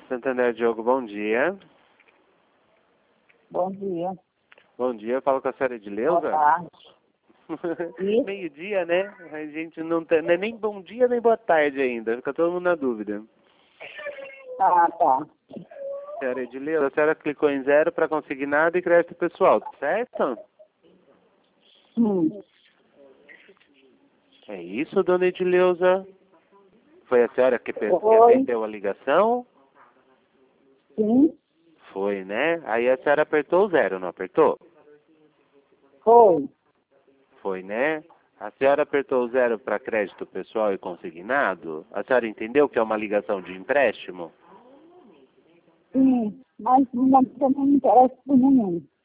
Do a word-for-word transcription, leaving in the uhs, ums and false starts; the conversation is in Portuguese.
Santander, Diogo, bom dia. Bom dia. Bom dia, eu falo com a senhora Edileuza. Boa tarde. Meio-dia, né? A gente não tem, não é nem bom dia nem boa tarde ainda, fica todo mundo na dúvida. Ah, tá. Senhora Edileuza, a senhora clicou em zero para consignado e crédito pessoal, certo? Sim. É isso, dona Edileuza? Foi a senhora que, pe- que Oi. atendeu a ligação? Sim. Foi, né? Aí a senhora apertou o zero, não apertou? Foi. Foi, né? A senhora apertou o zero para crédito pessoal e consignado? A senhora entendeu que é uma ligação de empréstimo? Sim. Mas não, não me interessa por nenhum.